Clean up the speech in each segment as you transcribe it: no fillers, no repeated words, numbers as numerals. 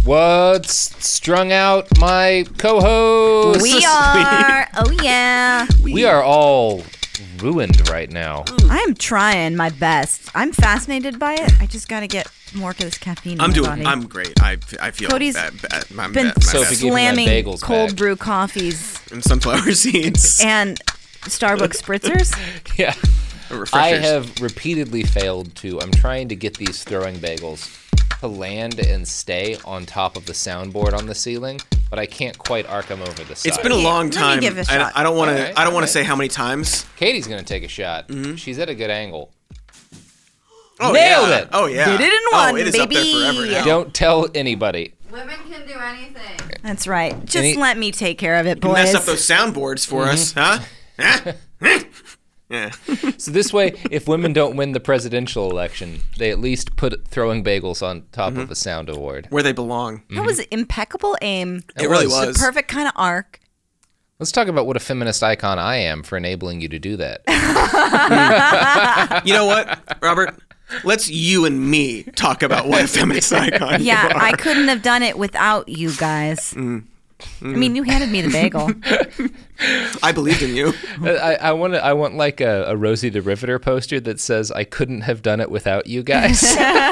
What's strung out my co-host? We are. Oh, yeah. We are all ruined right now. I'm trying my best. I'm fascinated by it. I just got to get more of this caffeine in my body. I'm great. I feel Cody's bad. been Sophie, give me my slamming bagels cold back. brew coffees And sunflower seeds. and Starbucks spritzers. Yeah. Refreshers. I have repeatedly failed to. I'm trying to get these throwing bagels to land and stay on top of the soundboard on the ceiling, but I can't quite arc them over the side. It's been a long Let me time. give it a shot. I don't want to. All right, I don't want all to say how many times. Katie's gonna take a shot. She's at a good angle. Oh, Nailed yeah. it. Oh yeah. Did it in one, it is up there baby. forever now. Don't tell anybody. Women can do anything. That's right. Just Any- let me take care of it, You boys. mess up those soundboards for us, huh? Yeah. So this way, if women don't win the presidential election, they at least put throwing bagels on top of a sound award. Where they belong. That was impeccul aim. It really was. was. The perfect kind of arc. Let's talk about what a feminist icon I am for enabling you to do that. You know what, Robert? Let's you and me talk about what a feminist icon Yeah, you are. I couldn't have done it without you guys. I mean, you handed me the bagel. I believed in you. I want like a Rosie the Riveter poster that says I couldn't have done it without you guys.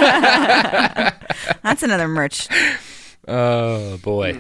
That's another merch. Oh boy.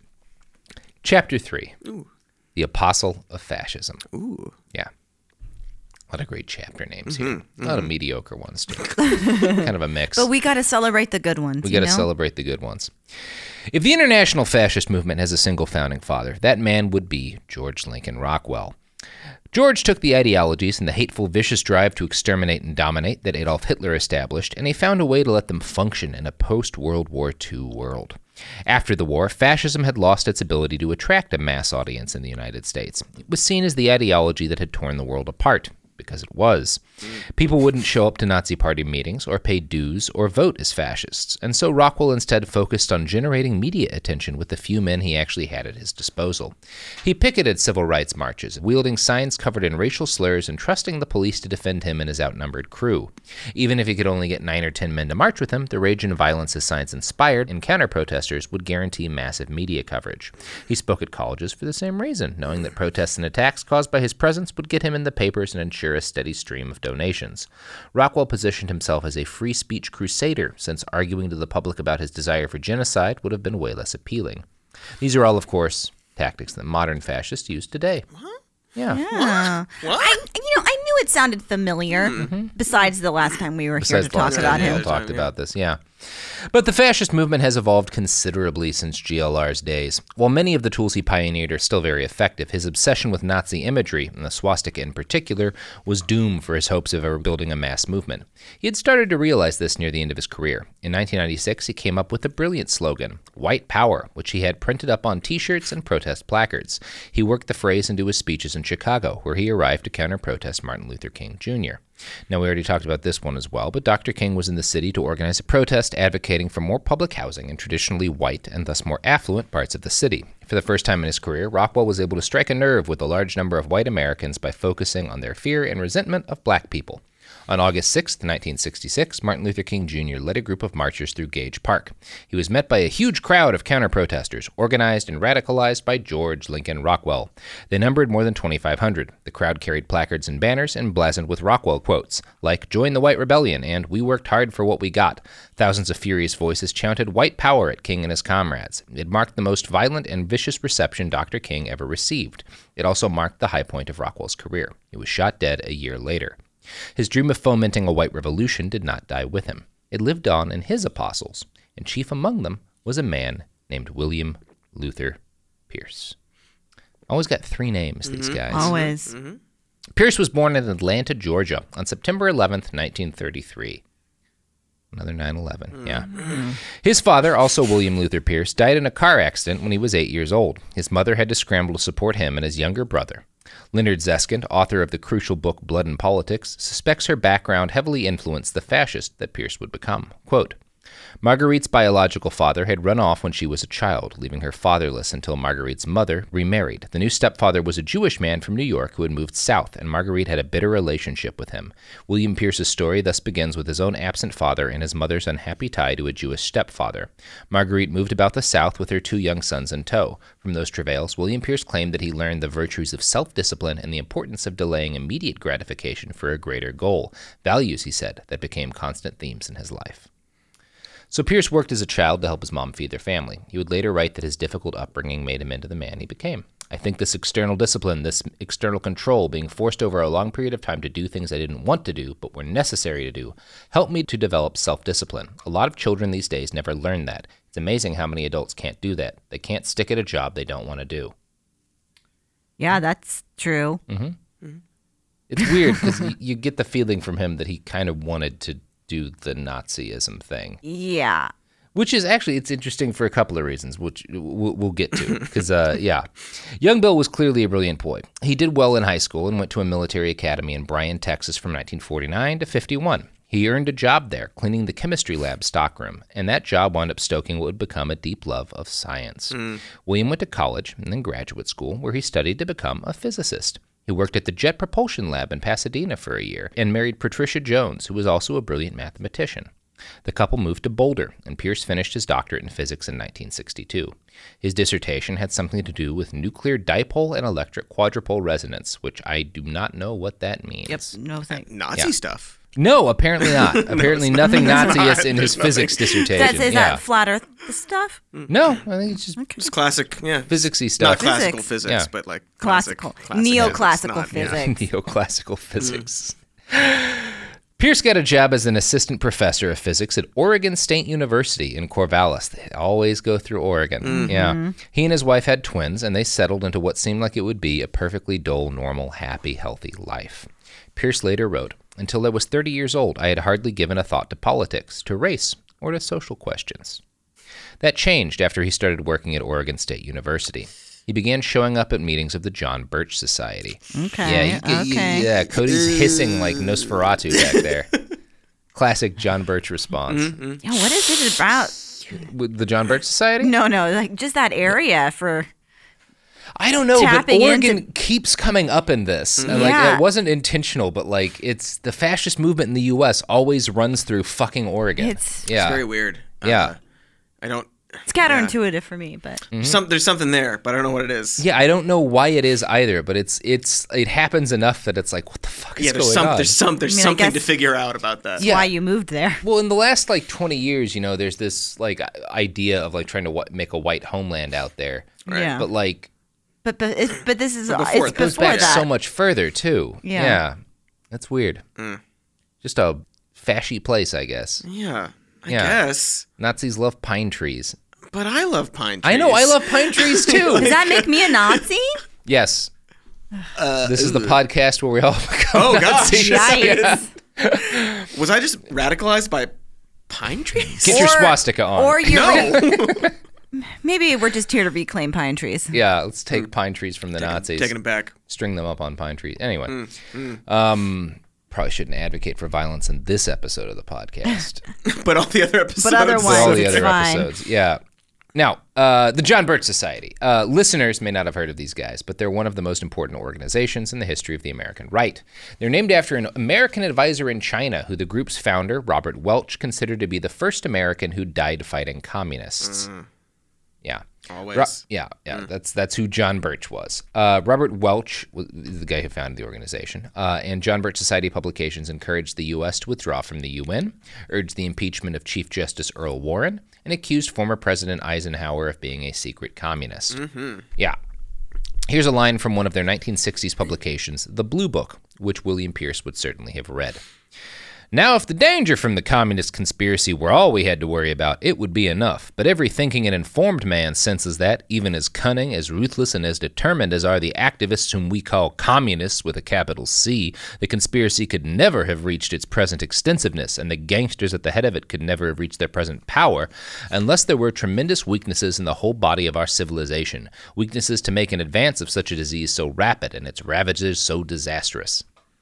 Chapter 3. The Apostle of Fascism. Ooh. Yeah. A lot of great chapter names here. A lot of mediocre ones too. Kind of a mix. But we got to celebrate the good ones. We got to you know? celebrate the good ones. If the international fascist movement has a single founding father, that man would be George Lincoln Rockwell. George took the ideologies and the hateful, vicious drive to exterminate and dominate that Adolf Hitler established, and he found a way to let them function in a post-World War II world. After the war, fascism had lost its ability to attract a mass audience in the United States. It was seen as the ideology that had torn the world apart. Because it was. People wouldn't show up to Nazi Party meetings or pay dues or vote as fascists, and so Rockwell instead focused on generating media attention with the few men he actually had at his disposal. He picketed civil rights marches, wielding signs covered in racial slurs and trusting the police to defend him and his outnumbered crew. Even if he could only get 9 or 10 men to march with him, the rage and violence his signs inspired in counter-protesters would guarantee massive media coverage. He spoke at colleges for the same reason, knowing that protests and attacks caused by his presence would get him in the papers and ensure a steady stream of donations. Rockwell positioned himself as a free speech crusader, since arguing to the public about his desire for genocide would have been way less appealing. These are all, of course, tactics that modern fascists use today. Yeah. Yeah. What? I knew it sounded familiar. Besides the last time we were here to Besides the last talk about time we him. all talked about this, yeah. But the fascist movement has evolved considerably since GLR's days. While many of the tools he pioneered are still very effective, his obsession with Nazi imagery, and the swastika in particular, was doom for his hopes of ever building a mass movement. He had started to realize this near the end of his career. In 1996, he came up with a brilliant slogan, White Power, which he had printed up on t-shirts and protest placards. He worked the phrase into his speeches in Chicago, where he arrived to counter-protest Martin Luther King Jr. Now, we already talked about this one as well, but Dr. King was in the city to organize a protest advocating for more public housing in traditionally white and thus more affluent parts of the city. For the first time in his career, Rockwell was able to strike a nerve with a large number of white Americans by focusing on their fear and resentment of black people. On August 6, 1966, Martin Luther King Jr. led a group of marchers through Gage Park. He was met by a huge crowd of counter-protesters, organized and radicalized by George Lincoln Rockwell. They numbered more than 2,500. The crowd carried placards and banners emblazoned with Rockwell quotes, like, "Join the White Rebellion," and "We worked hard for what we got." Thousands of furious voices chanted "White Power" at King and his comrades. It marked the most violent and vicious reception Dr. King ever received. It also marked the high point of Rockwell's career. He was shot dead a year later. His dream of fomenting a white revolution did not die with him. It lived on in his apostles, and chief among them was a man named William Luther Pierce. Always got 3 names, these guys. Always. Pierce was born in Atlanta, Georgia, on September 11th, 1933. Another 9/11, yeah. His father, also William Luther Pierce, died in a car accident when he was 8 years old. His mother had to scramble to support him and his younger brother. Leonard Zeskind, author of the crucial book Blood and Politics, suspects her background heavily influenced the fascist that Pierce would become. Quote, Marguerite's biological father had run off when she was a child, leaving her fatherless until Marguerite's mother remarried. The new stepfather was a Jewish man from New York who had moved south, and Marguerite had a bitter relationship with him. William Pierce's story thus begins with his own absent father and his mother's unhappy tie to a Jewish stepfather. Marguerite moved about the South with her 2 young sons in tow. From those travails, William Pierce claimed that he learned the virtues of self-discipline and the importance of delaying immediate gratification for a greater goal. Values, he said, that became constant themes in his life. So Pierce worked as a child to help his mom feed their family. He would later write that his difficult upbringing made him into the man he became. I think this external discipline, this external control, being forced over a long period of time to do things I didn't want to do but were necessary to do, helped me to develop self-discipline. A lot of children these days never learn that. It's amazing how many adults can't do that. They can't stick at a job they don't want to do. Yeah, that's true. It's weird because you get the feeling from him that he kind of wanted to do the Nazism thing. Yeah. Which is actually, it's interesting for a couple of reasons, which we'll get to. Because, young Bill was clearly a brilliant boy. He did well in high school and went to a military academy in Bryan, Texas from 1949 to 51. He earned a job there, cleaning the chemistry lab stockroom, and that job wound up stoking what would become a deep love of science. William went to college and then graduate school, where he studied to become a physicist. He worked at the Jet Propulsion Lab in Pasadena for a year and married Patricia Jones, who was also a brilliant mathematician. The couple moved to Boulder, and Pierce finished his doctorate in physics in 1962. His dissertation had something to do with nuclear dipole and electric quadrupole resonance, which I do not know what that means. Yep. No thanks. Nazi stuff. No, apparently not. Apparently nothing Nazi-ist in his physics dissertation. Is that flat Earth stuff? No, I think it's just Just classic, physicsy Not stuff. classical Physics. physics, Yeah. but like Classical. classic Neoclassical physics, not- physics. Neoclassical physics. Pierce got a job as an assistant professor of physics at Oregon State University in Corvallis. They always go through Oregon. Yeah. He and his wife had twins, and they settled into what seemed like it would be a perfectly dull, normal, happy, healthy life. Pierce later wrote, "Until I was 30 years old, I had hardly given a thought to politics, to race, or to social questions." That changed after he started working at Oregon State University. He began showing up at meetings of the John Birch Society. Okay. Yeah, Cody's hissing like Nosferatu back there. Classic John Birch response. Yeah, what is it about? With the John Birch Society? No, like just that area for. I don't know, but Tapping Oregon into- keeps coming up in this. And Yeah. it wasn't intentional, but like it's the fascist movement in the U.S. always runs through fucking Oregon. It's very weird. Yeah. I don't. It's counterintuitive for me, but There's something there, but I don't know what it is. Yeah, I don't know why it is either, but it happens enough that it's like, what the fuck is there's going on? there's I mean, I something to guess- figure out about that. Yeah. why you moved there. Well, in the last like 20 years, there's this like idea of like trying to make a white homeland out there. Yeah. But like But this is before it's that. goes before back that. so much further too. Yeah. That's weird. Just a fashy place, I guess. Yeah, I Yeah. guess. Nazis love pine trees. But I love pine trees. I know, I love pine trees too. Does that make me a Nazi? Yes. This is the podcast where we all become Oh, gosh. Nazis. Yikes. Was I just radicalized by pine trees? Get your swastika on. Or you're No. maybe we're just here to reclaim pine trees. Yeah, let's take pine trees from the Nazis. Taking them back. String them up on pine trees. Anyway, probably shouldn't advocate for violence in this episode of the podcast. But all the other episodes. But otherwise- For all the it's other fine. episodes. Yeah. Now, the John Birch Society. Listeners may not have heard of these guys, but they're one of the most important organizations in the history of the American right. They're named after an American advisor in China who the group's founder, Robert Welch, considered to be the first American who died fighting communists. Yeah. Always. That's who John Birch was. Robert Welch was the guy who founded the organization, and John Birch Society publications encouraged the U.S. to withdraw from the UN, urged the impeachment of Chief Justice Earl Warren, and accused former President Eisenhower of being a secret communist. Yeah. Here's a line from one of their 1960s publications, The Blue Book, which William Pierce would certainly have read. Now, if the danger from the communist conspiracy were all we had to worry about, it would be enough. But every thinking and informed man senses that, even as cunning, as ruthless, and as determined as are the activists whom we call communists with a capital C, the conspiracy could never have reached its present extensiveness, and the gangsters at the head of it could never have reached their present power, unless there were tremendous weaknesses in the whole body of our civilization, weaknesses to make an advance of such a disease so rapid and its ravages so disastrous.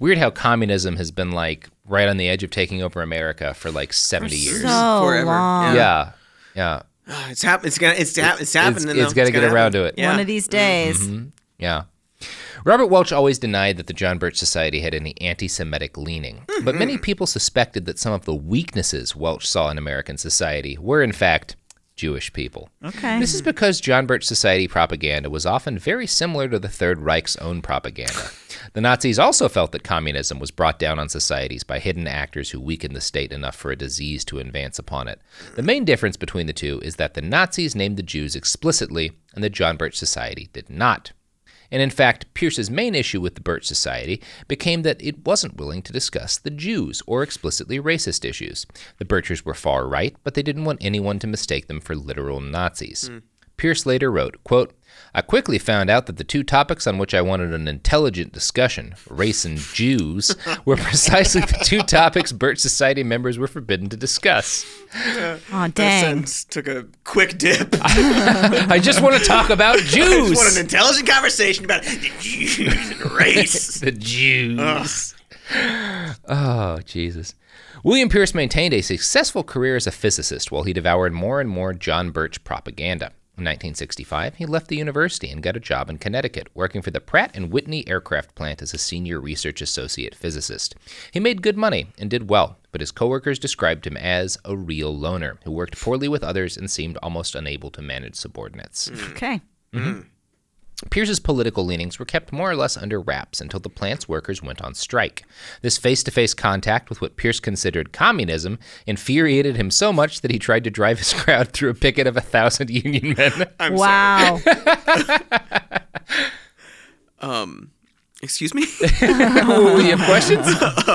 Weird how communism has been like right on the edge of taking over America for like 70 years. So Forever. long. Yeah. It's happening. It's happening. It's got to get around to it. Yeah. One of these days. Yeah. Robert Welch always denied that the John Birch Society had any anti-Semitic leaning, but many people suspected that some of the weaknesses Welch saw in American society were, in fact, Jewish people. Okay. This is because John Birch Society propaganda was often very similar to the Third Reich's own propaganda. The Nazis also felt that communism was brought down on societies by hidden actors who weakened the state enough for a disease to advance upon it. The main difference between the two is that the Nazis named the Jews explicitly, and the John Birch Society did not. And in fact, Pierce's main issue with the Birch Society became that it wasn't willing to discuss the Jews or explicitly racist issues. The Birchers were far right, but they didn't want anyone to mistake them for literal Nazis. Pierce later wrote, quote, "I quickly found out that the two topics on which I wanted an intelligent discussion, race and Jews, were precisely the two topics Birch Society members were forbidden to discuss. Oh, That dang. sentence took a quick dip. I just want to talk about I just Jews." want an intelligent conversation about the Jews and race. The Jews. Oh, Jesus. William Pierce maintained a successful career as a physicist while he devoured more and more John Birch propaganda. In 1965, he left the university and got a job in Connecticut, working for the Pratt & Whitney aircraft plant as a senior research associate physicist. He made good money and did well, but his coworkers described him as a real loner who worked poorly with others and seemed almost unable to manage subordinates. Okay. Pierce's political leanings were kept more or less under wraps until the plant's workers went on strike. This face-to-face contact with what Pierce considered communism infuriated him so much that he tried to drive his crowd through a picket of 1,000 Union men. I'm Wow. sorry. Excuse me? Ooh, you have questions?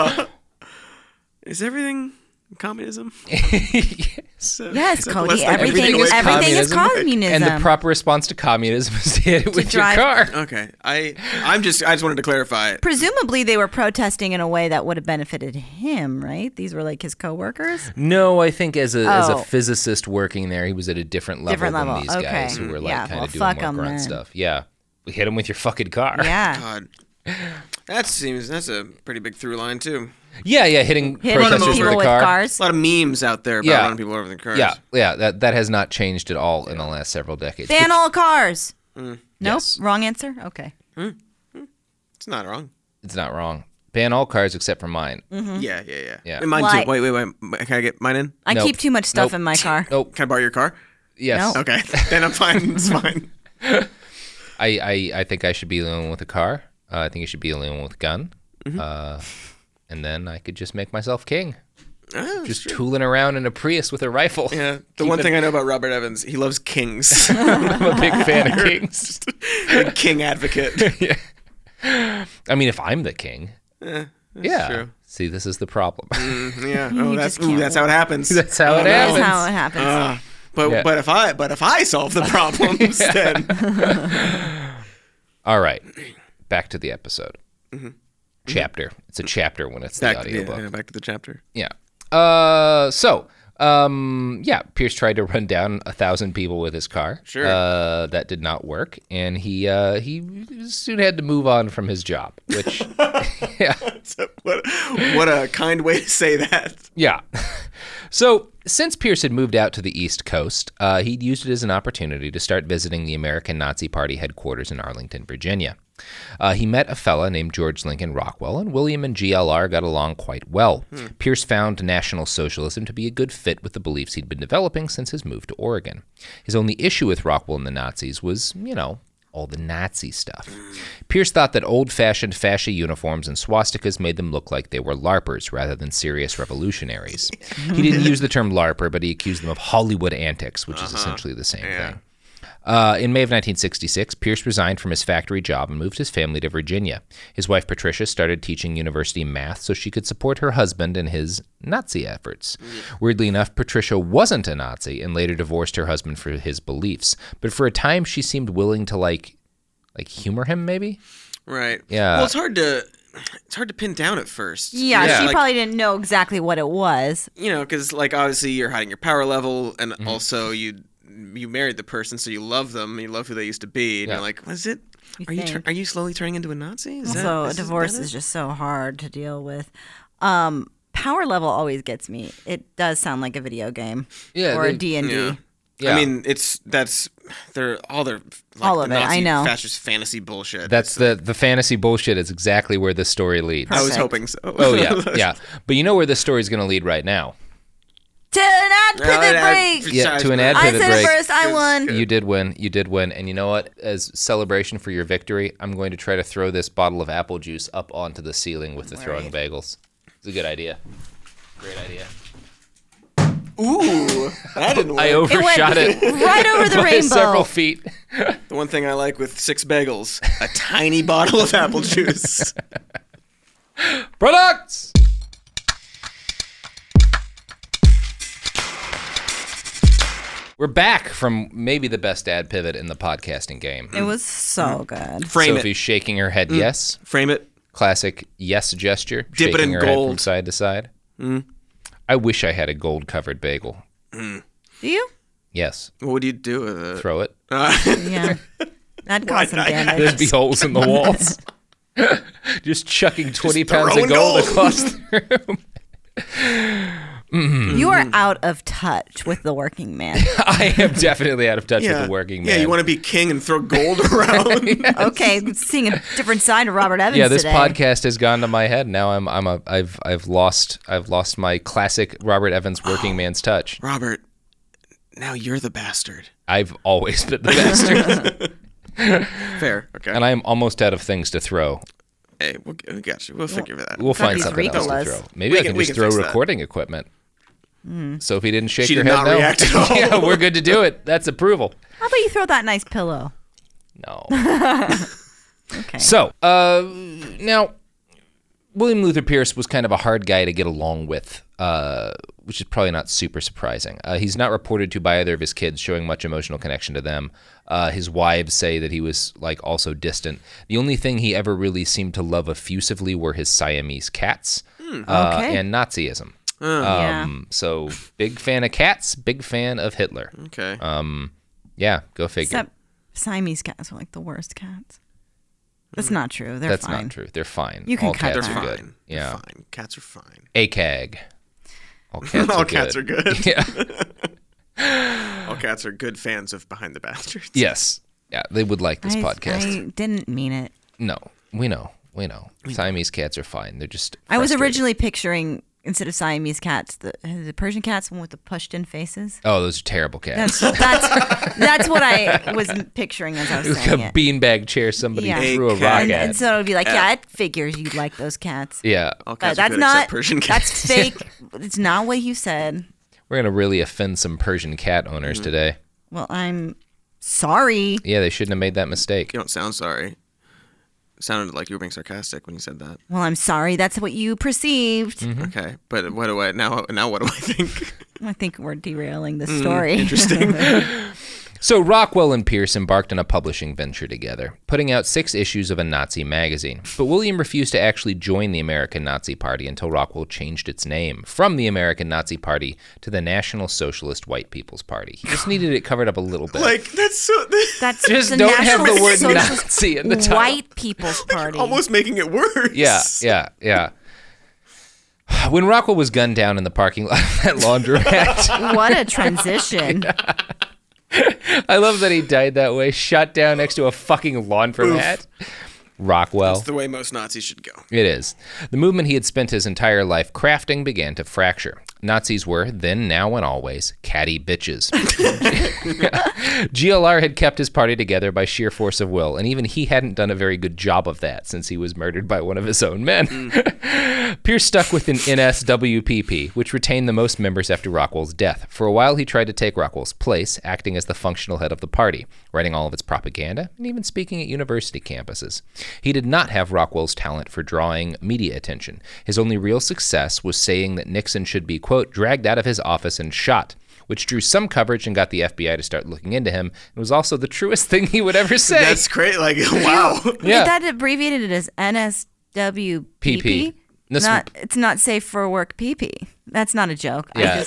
Is everything communism? Yes, Cody. Let's not Everything give is away communism. And the proper response to communism is to hit it with your drive- car. Okay. I just wanted to clarify. Presumably, they were protesting in a way that would have benefited him, right? These were like his coworkers. No, I think as a Oh. physicist working there, he was at a different level Different than level, these guys okay. who were like Yeah, kind well, of doing fuck more 'em grunt then. stuff. Yeah. Hit him with your fucking car. Yeah. God. That's a pretty big through line too. Yeah, hitting Hit protesters people with a with car. cars. A lot of memes out there about Yeah. running people over the cars. Yeah, that has not changed at all in the last several decades. Ban all cars. Nope. Yes. Wrong answer. Okay. It's not wrong. It's not wrong. Ban all cars except for mine. Yeah. Yeah. And mine Why? too. Wait. Can I get mine in? I Nope. keep too much stuff Nope. in my car. Nope. Can I borrow your car? Yes. No. Okay. Then I'm fine. It's fine. I think I should be the only one with a car. I think I should be the only one with a gun. And then I could just make myself king. Oh, Just tooling around in a Prius with a rifle. yeah. The one thing I know about Robert Evans, he loves kings. I'm a big fan of kings. Big king advocate. I mean, if I'm the king. Yeah. true. See, this is the problem. Yeah. You Oh, just can't that's how it happens. That's how it That's happens. how it happens. But Yeah. but if I solve the problems, then All right. Back to the episode. Chapter. It's a chapter when it's the audiobook. back to the chapter. Yeah. Pierce tried to run down 1,000 people with his car. Sure. That did not work, and he soon had to move on from his job. Which, yeah, What a kind way to say that. yeah. So, since Pierce had moved out to the East Coast, he'd used it as an opportunity to start visiting the American Nazi Party headquarters in Arlington, Virginia. He met a fella named George Lincoln Rockwell, and William and GLR got along quite well. Pierce found National Socialism to be a good fit with the beliefs he'd been developing since his move to Oregon. His only issue with Rockwell and the Nazis was, all the Nazi stuff. Pierce thought that old-fashioned fascia uniforms and swastikas made them look like they were LARPers rather than serious revolutionaries. He didn't use the term LARPer, but he accused them of Hollywood antics, which is essentially the same thing. In May of 1966, Pierce resigned from his factory job and moved his family to Virginia. His wife, Patricia, started teaching university math so she could support her husband in his Nazi efforts. Weirdly enough, Patricia wasn't a Nazi and later divorced her husband for his beliefs. But for a time, she seemed willing to, like humor him, maybe? Right. Yeah. Well, it's hard to pin down at first. Yeah, she like, probably didn't know exactly what it was. because obviously you're hiding your power level, and also you married the person, so you love them, you love who they used to be, and Yeah. you're like, was it? Are you slowly turning into a Nazi? Also, a divorce is just so hard to deal with. Power level always gets me. It does sound like a video game or a D&D. Yeah. Yeah. I mean, they're all the it, I know. fascist fantasy bullshit. That's the fantasy bullshit is exactly where this story leads. I was Perfect. hoping so. Oh, yeah. But you know where this story's going to lead right now. To an ad pivot break. Yeah, to an ad I pivot said break. it first. I won. You did win. And you know what? As celebration for your victory, I'm going to try to throw this bottle of apple juice up onto the ceiling with the throwing bagels. It's a good idea. Great idea. Ooh, that didn't work. I overshot it. Right over the by rainbow. several feet. The one thing I like with 6 bagels, a tiny bottle of apple juice. Products! We're back from maybe the best ad pivot in the podcasting game. It was so good. Frame Sophie's it. shaking her head yes. Frame it. Classic yes gesture. Dip it shaking in her head from gold. side to side. I wish I had a gold-covered bagel. Do you? Yes. What would you do with it? Throw it. Yeah. That'd cause some damage. There'd be holes in the walls. Just chucking 20 pounds of throwing gold gold. across the room. You are out of touch with the working man. I am definitely out of touch with the working man. Yeah, you want to be king and throw gold around. Okay, seeing a different side of Robert Evans Yeah, this today. podcast has gone to my head. Now I've lost my classic Robert Evans working man's touch. Robert, now you're the bastard. I've always been the bastard. Fair. Okay. And I am almost out of things to throw. Hey, we got you. We'll figure that. We'll find these something else to Ricolas. throw. Maybe We I can- can we just can throw fix that. recording equipment. Sophie didn't shake She her did head not no. react at all. Yeah, we're good to do it. That's approval. How about you throw that nice pillow? No. Okay. So, now, William Luther Pierce was kind of a hard guy to get along with, which is probably not super surprising. He's not reported to by either of his kids showing much emotional connection to them. His wives say that he was also distant. The only thing he ever really seemed to love effusively were his Siamese cats Okay. and Nazism. Yeah. So big fan of cats, big fan of Hitler. Okay. Yeah, go figure. Except Siamese cats are like the worst cats. That's not true. They're That's fine. not true. They're fine. You can All cut cats They're are that. good. fine. Yeah. They're fine. Cats are fine. ACAG. All cats All are cats are good. Yeah. All cats are good fans of Behind the Bastards. Yes. Yeah, they would like this podcast. I didn't mean it. No, we know. Siamese cats are fine. They're just I was frustrating. originally picturing, instead of Siamese cats, the Persian cats, one with the pushed-in faces. Oh, those are terrible cats. That's what I was picturing as I was Like a saying it. beanbag chair somebody Yeah. threw a A cat. rock And, at. and so it would be like, yeah, it figures you'd like those cats. Yeah. All But cats are that's good not. except Persian cats. That's fake. It's not what you said. We're going to really offend some Persian cat owners today. Well, I'm sorry. Yeah, they shouldn't have made that mistake. You don't sound sorry. It sounded like you were being sarcastic when you said that. Well, I'm sorry. That's what you perceived. Okay, but what do I now? Now what do I think? I think we're derailing the story. Interesting. So Rockwell and Pierce embarked on a publishing venture together, putting out 6 issues of a Nazi magazine. But William refused to actually join the American Nazi Party until Rockwell changed its name from the American Nazi Party to the National Socialist White People's Party. He just needed it covered up a little bit. Like that's so. That's Just the don't have National the word Socialist Nazi in the title. White People's Party. Almost making it worse. Yeah. When Rockwell was gunned down in the parking lot of that laundromat, What a transition. I love that he died that way, shot down next to a fucking laundromat. Rockwell. That's the way most Nazis should go. It is. The movement he had spent his entire life crafting began to fracture. Nazis were, then, now, and always, catty bitches. GLR had kept his party together by sheer force of will, and even he hadn't done a very good job of that since he was murdered by one of his own men. Pierce stuck with an NSWPP, which retained the most members after Rockwell's death. For a while, he tried to take Rockwell's place, acting as the functional head of the party, writing all of its propaganda, and even speaking at university campuses. He did not have Rockwell's talent for drawing media attention. His only real success was saying that Nixon should be, quote, dragged out of his office and shot, which drew some coverage and got the FBI to start looking into him. It was also the truest thing he would ever say. That's great. Like wow. Yeah. That abbreviated it as NSWPP. PP. It's not safe for work pee-pee. That's not a joke. Yeah.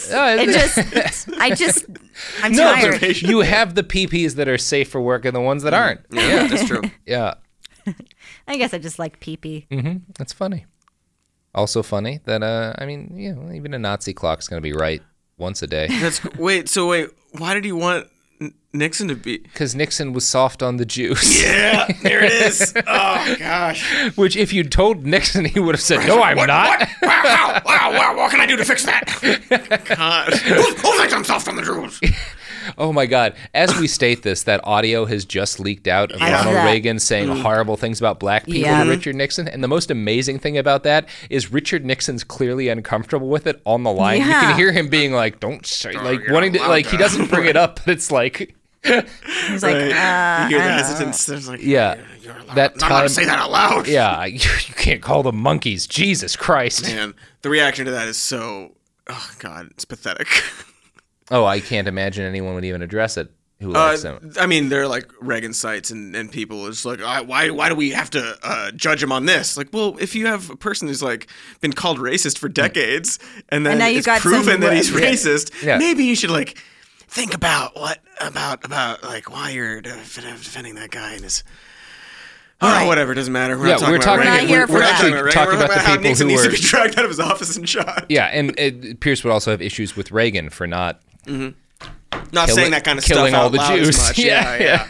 I'm tired. You have the pee-pees that are safe for work and the ones that aren't. Yeah, that's true. Yeah. I guess I just like pee-pee. That's funny. Also funny that, even a Nazi clock's going to be right once a day. Wait, why did he want Nixon to be? Because Nixon was soft on the Jews. Yeah, there it is. Oh, gosh. Which, if you told Nixon, he would have said, no, I'm not. What can I do to fix that? God. Who thinks I'm soft on the Jews? Oh, my God. As we state this, that audio has just leaked out of Ronald Reagan saying horrible things about black people to Richard Nixon. And the most amazing thing about that is Richard Nixon's clearly uncomfortable with it on the line. Yeah. You can hear him being like, don't say, wanting to, he doesn't bring it up, but it's like... He's like, you hear the hesitance. There's like, yeah, you're allowed, that not allowed to say that out loud. Yeah, you can't call them monkeys. Jesus Christ. Man, the reaction to that is so, oh God, it's pathetic. Oh, I can't imagine anyone would even address it who likes them. I mean, they're like Reagan sites and people is like, why do we have to judge him on this? Like, well, if you have a person who's like been called racist for decades and then it's proven that he's racist, maybe you should like think about like why you're defending that guy and his. Whatever, doesn't matter. We're not talking about Reagan. We're actually talking about the people Nixon who needs were to be dragged out of his office and shot. Yeah, and Pierce would also have issues with Reagan for not saying that kind of killing stuff all the Jews. Much. Yeah.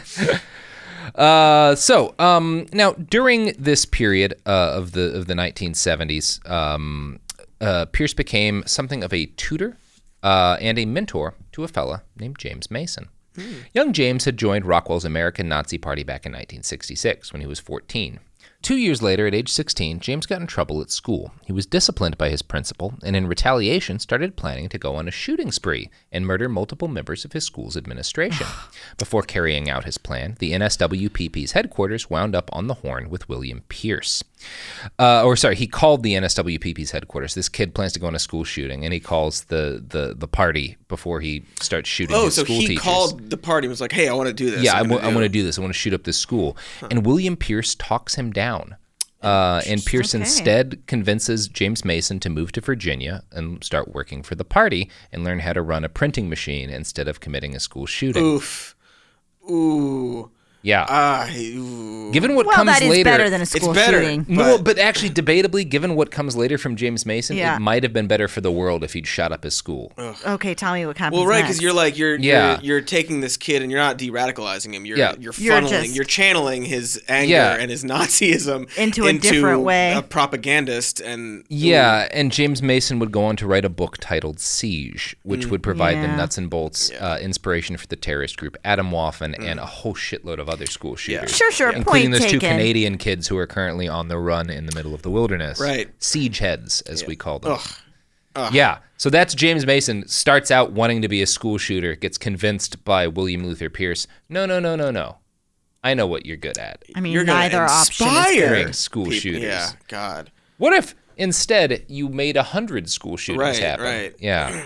Now during this period of the 1970s, Pierce became something of a tutor and a mentor to a fella named James Mason. Young James had joined Rockwell's American Nazi Party back in 1966 when he was 14. 2 years later, at age 16, James got in trouble at school. He was disciplined by his principal and in retaliation started planning to go on a shooting spree and murder multiple members of his school's administration. Before carrying out his plan, the NSWPP's headquarters wound up on the horn with William Pierce. He called the NSWPP's headquarters. This kid plans to go on a school shooting, and he calls the party before he starts shooting his school teachers. Oh, so he called the party and was like, hey, I want to do this. Yeah, I want to do this. I want to shoot up this school. And William Pierce talks him down. And Pierce instead convinces James Mason to move to Virginia and start working for the party and learn how to run a printing machine instead of committing a school shooting. Oof. Ooh. Yeah. Given what comes that is later, better than a school shooting. No, but actually, debatably, given what comes later from James Mason, it might have been better for the world if he'd shot up his school. Ugh. Okay, tell me what happens. Well, right, because you're taking this kid and you're not de-radicalizing him. You're funneling, you're channeling his anger and his Nazism into a different way. A propagandist and and James Mason would go on to write a book titled Siege, which would provide the nuts and bolts inspiration for the terrorist group Atomwaffen and a whole shitload of other school shooters. Sure. Including Point those two taken. Canadian kids who are currently on the run in the middle of the wilderness. Right. Siege heads, as we call them. Ugh. Yeah. So that's James Mason, starts out wanting to be a school shooter, gets convinced by William Luther Pierce. No. I know what you're good at. I mean, You're neither option is inspire good. School shooters. Yeah, God. What if instead you made 100 school shootings happen? Right. Yeah.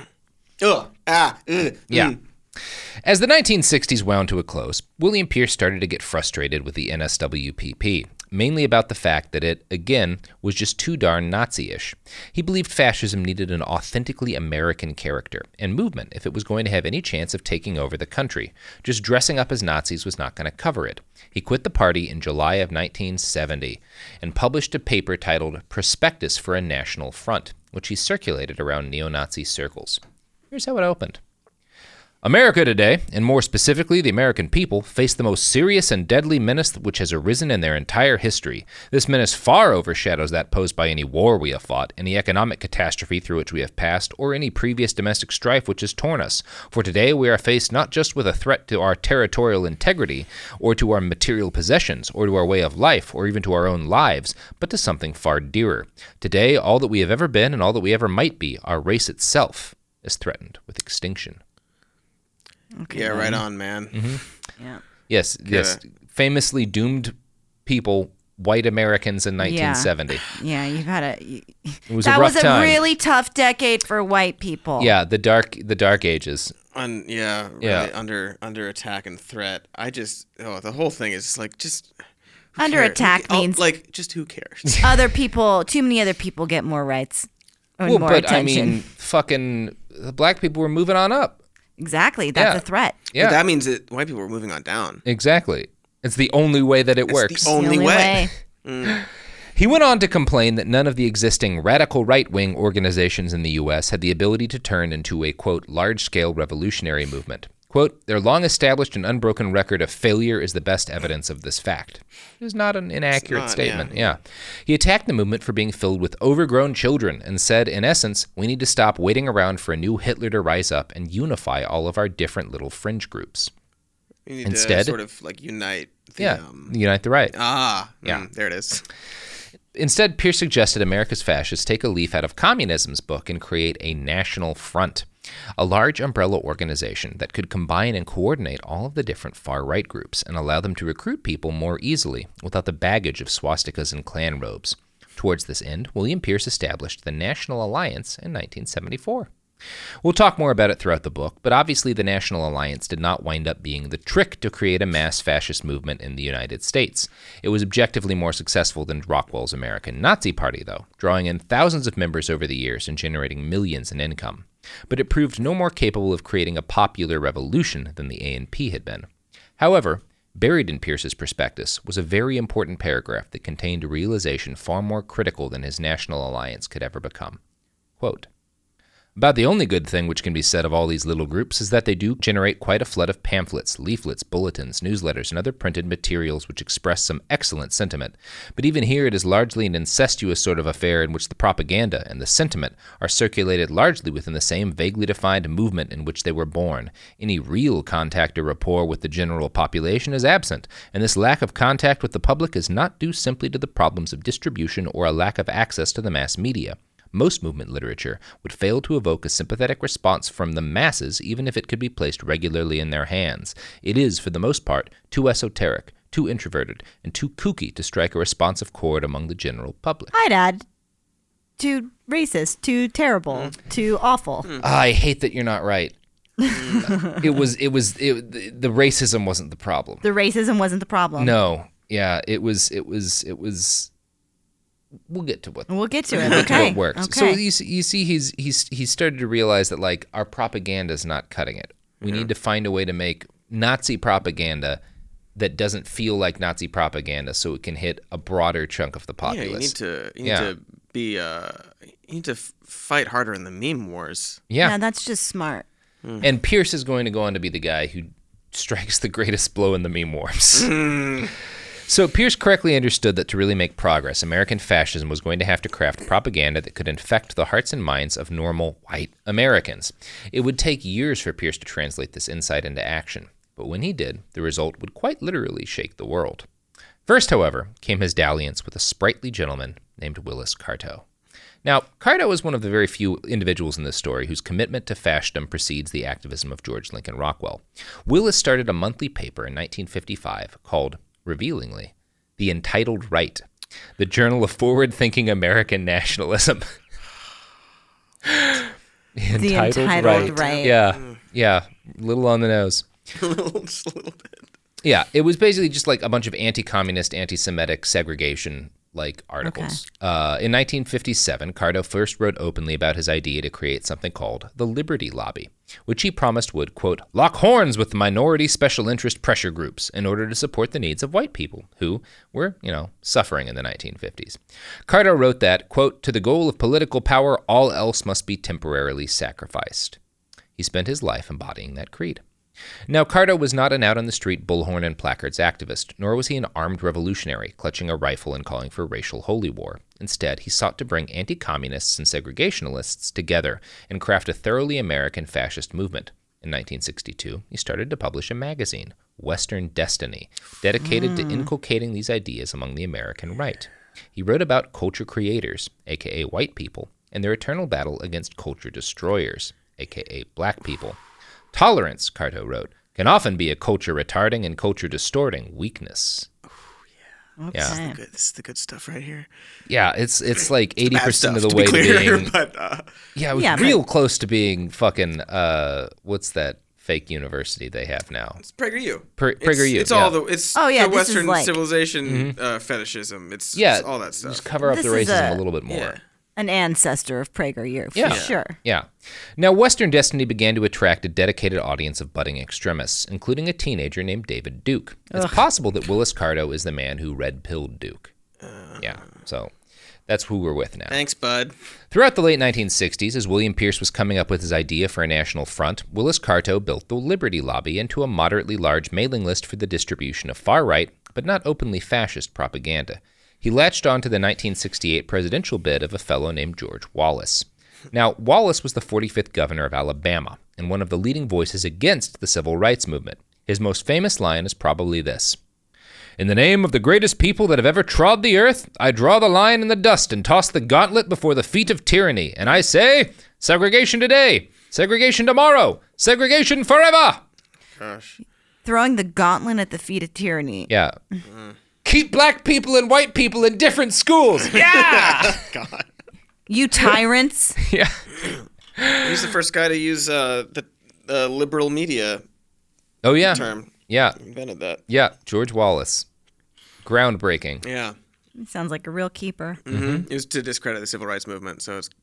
Yeah. As the 1960s wound to a close, William Pierce started to get frustrated with the NSWPP, mainly about the fact that it, again, was just too darn Nazi-ish. He believed fascism needed an authentically American character and movement if it was going to have any chance of taking over the country. Just dressing up as Nazis was not going to cover it. He quit the party in July of 1970 and published a paper titled Prospectus for a National Front, which he circulated around neo-Nazi circles. Here's how it opened. America today, and more specifically the American people, face the most serious and deadly menace which has arisen in their entire history. This menace far overshadows that posed by any war we have fought, any economic catastrophe through which we have passed, or any previous domestic strife which has torn us. For today we are faced not just with a threat to our territorial integrity, or to our material possessions, or to our way of life, or even to our own lives, but to something far dearer. Today, all that we have ever been and all that we ever might be, our race itself, is threatened with extinction. Okay, yeah, right on, man. Mm-hmm. Yeah. Yes. Famously doomed people, white Americans in 1970. Yeah, you've had it was a rough time. That was a really tough decade for white people. Yeah, the dark ages. Really under attack and threat. The whole thing is like just Under attack means just who cares? Too many other people get more rights. More attention. I mean, fucking black people were moving on up. Exactly. That's a threat. Yeah. But that means that white people were moving on down. Exactly. It's the only way that it works. The only way. He went on to complain that none of the existing radical right-wing organizations in the U.S. had the ability to turn into a, quote, large-scale revolutionary movement. Quote, their long-established and unbroken record of failure is the best evidence of this fact. It was not an inaccurate statement. Yeah. He attacked the movement for being filled with overgrown children and said, in essence, we need to stop waiting around for a new Hitler to rise up and unify all of our different little fringe groups. We need to sort of unite the... unite the right. There it is. Instead, Pierce suggested America's fascists take a leaf out of communism's book and create a national front, a large umbrella organization that could combine and coordinate all of the different far-right groups and allow them to recruit people more easily without the baggage of swastikas and Klan robes. Towards this end, William Pierce established the National Alliance in 1974. We'll talk more about it throughout the book, but obviously the National Alliance did not wind up being the trick to create a mass fascist movement in the United States. It was objectively more successful than Rockwell's American Nazi Party, though, drawing in thousands of members over the years and generating millions in income. But it proved no more capable of creating a popular revolution than the ANP had been. However, buried in Pierce's prospectus was a very important paragraph that contained a realization far more critical than his National Alliance could ever become. Quote, about the only good thing which can be said of all these little groups is that they do generate quite a flood of pamphlets, leaflets, bulletins, newsletters, and other printed materials which express some excellent sentiment. But even here it is largely an incestuous sort of affair in which the propaganda and the sentiment are circulated largely within the same vaguely defined movement in which they were born. Any real contact or rapport with the general population is absent, and this lack of contact with the public is not due simply to the problems of distribution or a lack of access to the mass media. Most movement literature would fail to evoke a sympathetic response from the masses even if it could be placed regularly in their hands. It is, for the most part, too esoteric, too introverted, and too kooky to strike a responsive chord among the general public. Hi, Dad. Too racist, too terrible, too awful. I hate that you're not right. The racism wasn't the problem. The racism wasn't the problem. No. Yeah, it was we'll get to it. Okay. What works. Okay. So you see, he's started to realize that like our propaganda is not cutting it. We need to find a way to make Nazi propaganda that doesn't feel like Nazi propaganda, so it can hit a broader chunk of the populace. You need to fight harder in the meme wars. Yeah, that's just smart. And Pierce is going to go on to be the guy who strikes the greatest blow in the meme wars. So Pierce correctly understood that to really make progress, American fascism was going to have to craft propaganda that could infect the hearts and minds of normal white Americans. It would take years for Pierce to translate this insight into action, but when he did, the result would quite literally shake the world. First, however, came his dalliance with a sprightly gentleman named Willis Carto. Now, Carto is one of the very few individuals in this story whose commitment to fascism precedes the activism of George Lincoln Rockwell. Willis started a monthly paper in 1955 called, revealingly, The Entitled Right, the journal of forward-thinking American nationalism. The Entitled Right. Yeah, a little on the nose. Just a little bit. Yeah, it was basically just like a bunch of anti-communist, anti-Semitic segregation articles. In 1957, Carto first wrote openly about his idea to create something called the Liberty Lobby, which he promised would, quote, lock horns with minority special interest pressure groups in order to support the needs of white people who were, suffering in the 1950s. Carto wrote that, quote, to the goal of political power, all else must be temporarily sacrificed. He spent his life embodying that creed. Now, Carto was not an out-on-the-street bullhorn and placards activist, nor was he an armed revolutionary, clutching a rifle and calling for racial holy war. Instead, he sought to bring anti-communists and segregationalists together and craft a thoroughly American fascist movement. In 1962, he started to publish a magazine, Western Destiny, dedicated to inculcating these ideas among the American right. He wrote about culture creators, aka white people, and their eternal battle against culture destroyers, aka black people. Tolerance, Carto wrote, can often be a culture-retarding and culture-distorting weakness. Oh, yeah. Okay. Yeah. This is the good stuff right here. Yeah, it's like 80% of the way to being... But, real close to being fucking, what's that fake university they have now. It's PragerU. PragerU. It's all the the Western like, civilization fetishism. It's all that stuff. Just cover up the racism a little bit more. Yeah. An ancestor of PragerU, for sure. Yeah. Now, Western Destiny began to attract a dedicated audience of budding extremists, including a teenager named David Duke. It's possible that Willis Carto is the man who red-pilled Duke. So that's who we're with now. Thanks, bud. Throughout the late 1960s, as William Pierce was coming up with his idea for a national front, Willis Carto built the Liberty Lobby into a moderately large mailing list for the distribution of far-right, but not openly fascist propaganda. He latched on to the 1968 presidential bid of a fellow named George Wallace. Now, Wallace was the 45th governor of Alabama and one of the leading voices against the civil rights movement. His most famous line is probably this: "In the name of the greatest people that have ever trod the earth, I draw the line in the dust and toss the gauntlet before the feet of tyranny. And I say, segregation today, segregation tomorrow, segregation forever." Gosh. Throwing the gauntlet at the feet of tyranny. Yeah. Keep black people and white people in different schools. Yeah. God. You tyrants. Yeah. He's the first guy to use the liberal media term. Yeah. He invented that. Yeah. George Wallace. Groundbreaking. Yeah. He sounds like a real keeper. Mm-hmm. It was to discredit the civil rights movement, so it's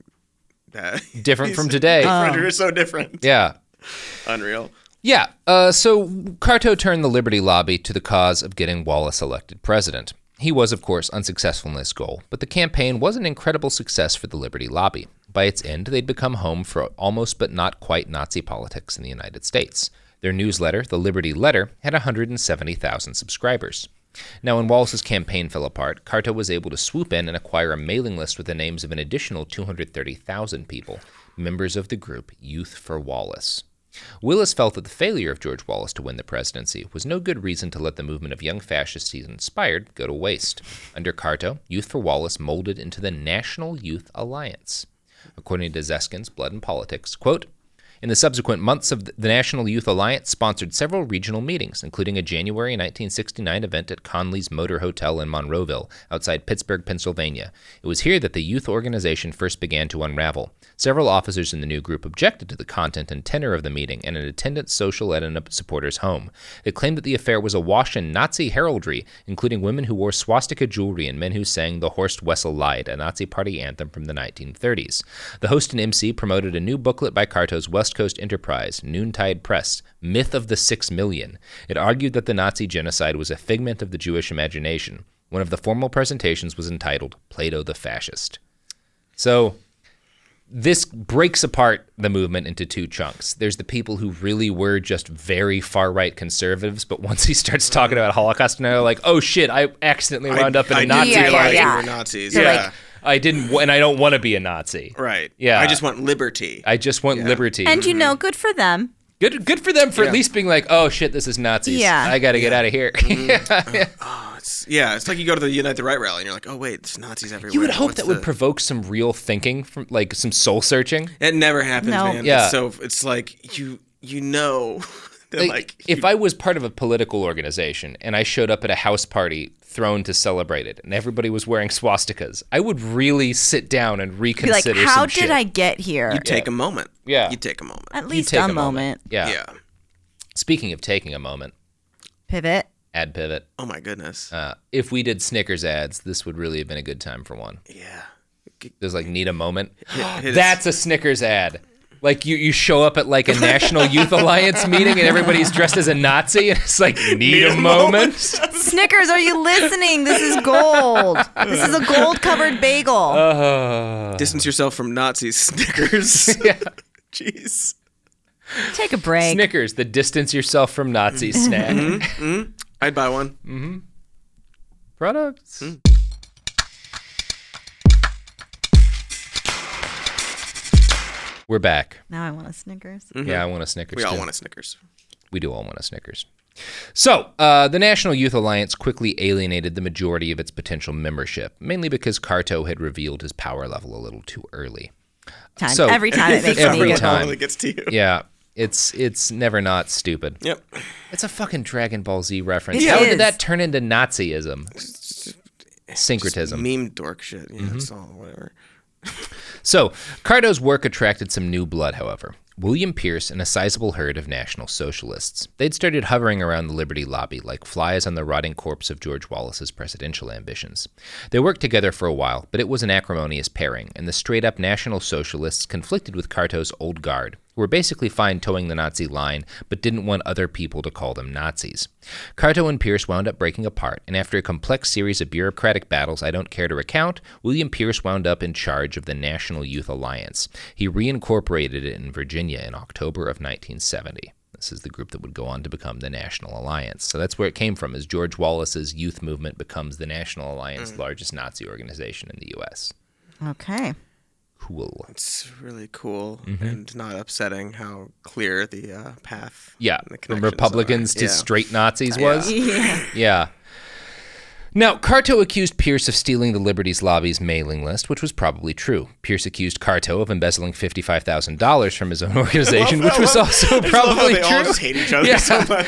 different from today. It's so different. Yeah. Unreal. Yeah, so Carto turned the Liberty Lobby to the cause of getting Wallace elected president. He was, of course, unsuccessful in this goal, but the campaign was an incredible success for the Liberty Lobby. By its end, they'd become home for almost but not quite Nazi politics in the United States. Their newsletter, the Liberty Letter, had 170,000 subscribers. Now, when Wallace's campaign fell apart, Carto was able to swoop in and acquire a mailing list with the names of an additional 230,000 people, members of the group Youth for Wallace. Willis felt that the failure of George Wallace to win the presidency was no good reason to let the movement of young fascists he inspired go to waste. Under Carto, Youth for Wallace molded into the National Youth Alliance. According to Zeskin's Blood and Politics, quote, "In the subsequent months of the National Youth Alliance sponsored several regional meetings, including a January 1969 event at Conley's Motor Hotel in Monroeville, outside Pittsburgh, Pennsylvania. It was here that the youth organization first began to unravel. Several officers in the new group objected to the content and tenor of the meeting and an attendant social at a supporter's home. They claimed that the affair was awash in Nazi heraldry, including women who wore swastika jewelry and men who sang the Horst Wessel Lied, a Nazi party anthem from the 1930s. The host and MC promoted a new booklet by Carto's West Coast enterprise, Noontide Press, Myth of the 6 Million. It argued that the Nazi genocide was a figment of the Jewish imagination. One of the formal presentations was entitled Plato the Fascist." So this breaks apart the movement into two chunks. There's the people who really were just very far-right conservatives, but once he starts talking about Holocaust, and they're like, oh shit, I accidentally wound up in a Nazi party. We're Nazis. You're yeah. like, I didn't, and I don't want to be a Nazi. Right. Yeah. I just want liberty. I just want liberty. and good for them. Good for them for at least being like, oh shit, this is Nazis. Yeah. I got to get out of here. Oh, it's like you go to the Unite the Right rally and you're like, oh wait, there's Nazis everywhere. You would hope that would provoke some real thinking, from like some soul searching. It never happens, No. man. Yeah. So it's like you know that if I was part of a political organization and I showed up at a house party thrown to celebrate it and everybody was wearing swastikas, I would really sit down and Be like, reconsider how some did shit. I get here? you take a moment. Yeah. You take a moment. At You least take a moment. Yeah. Speaking of taking a moment, Pivot. ad pivot. Oh my goodness. If we did Snickers ads, this would really have been a good time for one. Yeah. There's like, need a moment. Hit That's a Snickers ad. Like you show up at like a National Youth Alliance meeting and everybody's dressed as a Nazi and it's like, need a moment. Snickers, are you listening? This is gold. This is a gold-covered bagel. Distance yourself from Nazis, Snickers. Yeah. Jeez. Take a break. Snickers, the distance yourself from Nazis snack. I'd buy one. Products. We're back. Now I want a Snickers. Yeah, I want a Snickers. We all too. want a Snickers. We do all want a Snickers. So, the National Youth Alliance quickly alienated the majority of its potential membership, mainly because Carto had revealed his power level a little too early. So, every time it makes me every giggle. time. It gets to you. Yeah, it's never not stupid. Yep. It's a fucking Dragon Ball Z reference. It How is. did that turn into Nazism? Syncretism. Meme dork shit. Yeah, it's all whatever. So, Carto's work attracted some new blood, however. William Pierce and a sizable herd of National Socialists. They'd started hovering around the Liberty Lobby like flies on the rotting corpse of George Wallace's presidential ambitions. They worked together for a while, but it was an acrimonious pairing, and the straight-up National Socialists conflicted with Carto's old guard, who were basically fine towing the Nazi line, but didn't want other people to call them Nazis. Carto and Pierce wound up breaking apart, and after a complex series of bureaucratic battles I don't care to recount, William Pierce wound up in charge of the National Youth Alliance. He reincorporated it in Virginia in October of 1970. This is the group that would go on to become the National Alliance. So that's where it came from, is George Wallace's youth movement becomes the National Alliance, largest Nazi organization in the U.S. Okay. Cool. It's really cool and not upsetting how clear the path. Yeah, from Republicans to straight Nazis was. Yeah. Now, Carto accused Pierce of stealing the Liberties Lobby's mailing list, which was probably true. Pierce accused Carto of embezzling $55,000 from his own organization, which was also probably true. They all just hate each other so much.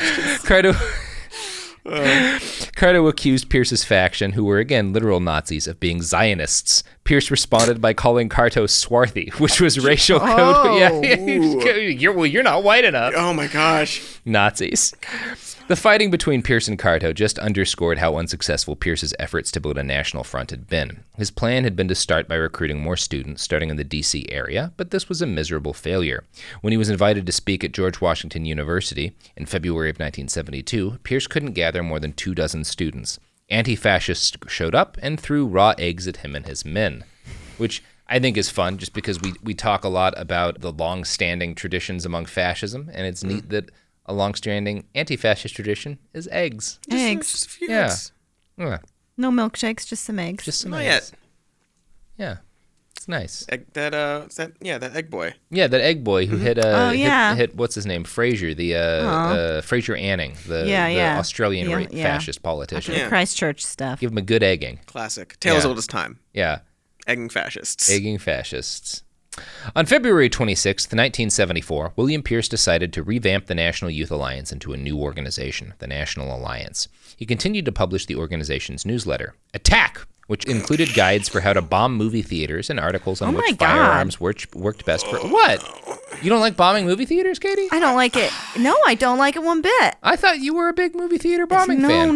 Carto accused Pierce's faction, who were again literal Nazis, of being Zionists. Pierce responded by calling Carto swarthy, which was racial code. You're not white enough. Oh my gosh. Nazis. The fighting between Pierce and Carto just underscored how unsuccessful Pierce's efforts to build a national front had been. His plan had been to start by recruiting more students, starting in the D.C. area, but this was a miserable failure. When he was invited to speak at George Washington University in February of 1972, Pierce couldn't gather more than 24 students. Anti-fascists showed up and threw raw eggs at him and his men, which I think is fun just because we talk a lot about the long-standing traditions among fascism, and it's neat that a long-standing anti-fascist tradition is eggs. Eggs. Just a few eggs. Yeah. No milkshakes, just some eggs. Just some Not eggs. yet. Yeah. It's nice. That egg boy. Yeah, that egg boy who hit what's his name? Fraser, Fraser Anning, the Australian fascist politician. After the Christchurch stuff. Give him a good egging. Classic. Tale as old as time. Yeah. Egging fascists. Egging fascists. On February 26, 1974, William Pierce decided to revamp the National Youth Alliance into a new organization, the National Alliance. He continued to publish the organization's newsletter, Attack, which included guides for how to bomb movie theaters and articles on which firearms worked best for... What? You don't like bombing movie theaters, Katie? I don't like it. No, I don't like it one bit. I thought you were a big movie theater bombing fan.